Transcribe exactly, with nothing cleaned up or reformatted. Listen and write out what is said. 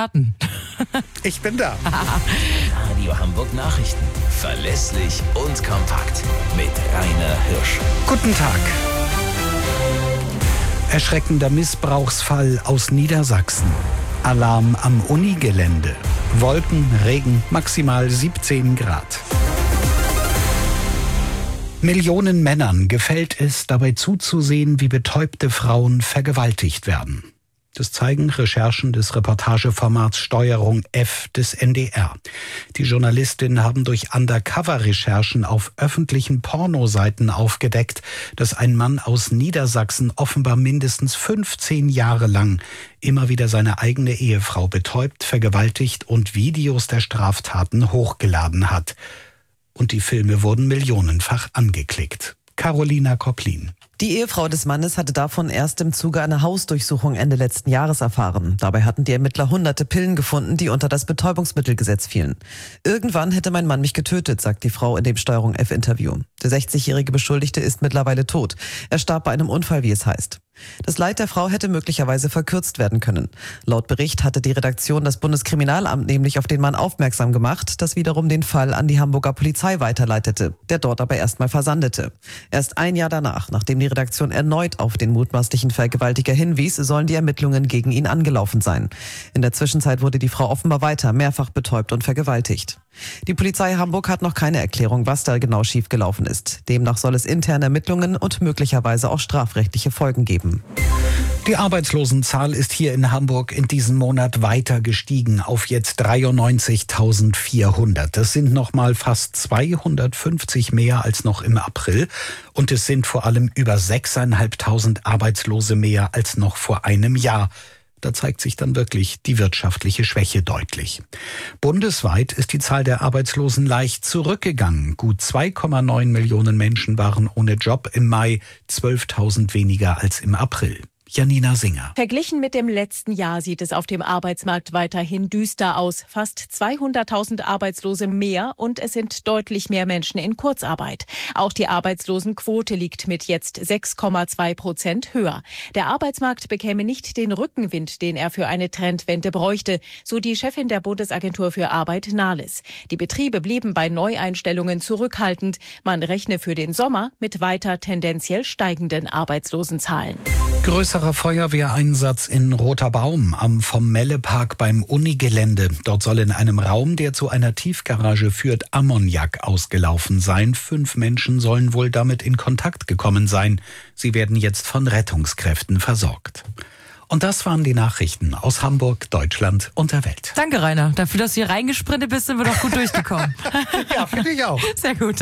starten. Ich bin da. Radio Hamburg Nachrichten. Verlässlich und kompakt. Mit Rainer Hirsch. Guten Tag. Erschreckender Missbrauchsfall aus Niedersachsen. Alarm am Unigelände. Wolken, Regen, maximal siebzehn Grad. Millionen Männern gefällt es, dabei zuzusehen, wie betäubte Frauen vergewaltigt werden. Das zeigen Recherchen des Reportageformats Steuerung F des N D R. Die Journalistinnen haben durch Undercover-Recherchen auf öffentlichen Pornoseiten aufgedeckt, dass ein Mann aus Niedersachsen offenbar mindestens fünfzehn Jahre lang immer wieder seine eigene Ehefrau betäubt, vergewaltigt und Videos der Straftaten hochgeladen hat. Und die Filme wurden millionenfach angeklickt. Carolina Koplin. Die Ehefrau des Mannes hatte davon erst im Zuge einer Hausdurchsuchung Ende letzten Jahres erfahren. Dabei hatten die Ermittler hunderte Pillen gefunden, die unter das Betäubungsmittelgesetz fielen. Irgendwann hätte mein Mann mich getötet, sagt die Frau in dem Steuerung F-Interview. Der sechzigjährige Beschuldigte ist mittlerweile tot. Er starb bei einem Unfall, wie es heißt. Das Leid der Frau hätte möglicherweise verkürzt werden können. Laut Bericht hatte die Redaktion das Bundeskriminalamt nämlich auf den Mann aufmerksam gemacht, das wiederum den Fall an die Hamburger Polizei weiterleitete, der dort aber erstmal versandete. Erst ein Jahr danach, nachdem die Redaktion erneut auf den mutmaßlichen Vergewaltiger hinwies, sollen die Ermittlungen gegen ihn angelaufen sein. In der Zwischenzeit wurde die Frau offenbar weiter mehrfach betäubt und vergewaltigt. Die Polizei Hamburg hat noch keine Erklärung, was da genau schiefgelaufen ist. Demnach soll es interne Ermittlungen und möglicherweise auch strafrechtliche Folgen geben. Die Arbeitslosenzahl ist hier in Hamburg in diesem Monat weiter gestiegen auf jetzt dreiundneunzigtausendvierhundert. Das sind noch mal fast zweihundertfünfzig mehr als noch im April. Und es sind vor allem über sechstausendfünfhundert Arbeitslose mehr als noch vor einem Jahr. Da zeigt sich dann wirklich die wirtschaftliche Schwäche deutlich. Bundesweit ist die Zahl der Arbeitslosen leicht zurückgegangen. Gut zwei Komma neun Millionen Menschen waren ohne Job im Mai, zwölftausend weniger als im April. Janina Singer. Verglichen mit dem letzten Jahr sieht es auf dem Arbeitsmarkt weiterhin düster aus. Fast zweihunderttausend Arbeitslose mehr und es sind deutlich mehr Menschen in Kurzarbeit. Auch die Arbeitslosenquote liegt mit jetzt sechs Komma zwei Prozent höher. Der Arbeitsmarkt bekäme nicht den Rückenwind, den er für eine Trendwende bräuchte, so die Chefin der Bundesagentur für Arbeit Nahles. Die Betriebe blieben bei Neueinstellungen zurückhaltend. Man rechne für den Sommer mit weiter tendenziell steigenden Arbeitslosenzahlen. Größerer Feuerwehreinsatz in Roter Baum am Vom-Melle-Park beim Unigelände. Dort soll in einem Raum, der zu einer Tiefgarage führt, Ammoniak ausgelaufen sein. Fünf Menschen sollen wohl damit in Kontakt gekommen sein. Sie werden jetzt von Rettungskräften versorgt. Und das waren die Nachrichten aus Hamburg, Deutschland und der Welt. Danke, Rainer. Dafür, dass du hier reingesprintet bist, sind wir doch gut durchgekommen. Ja, finde ich auch. Sehr gut.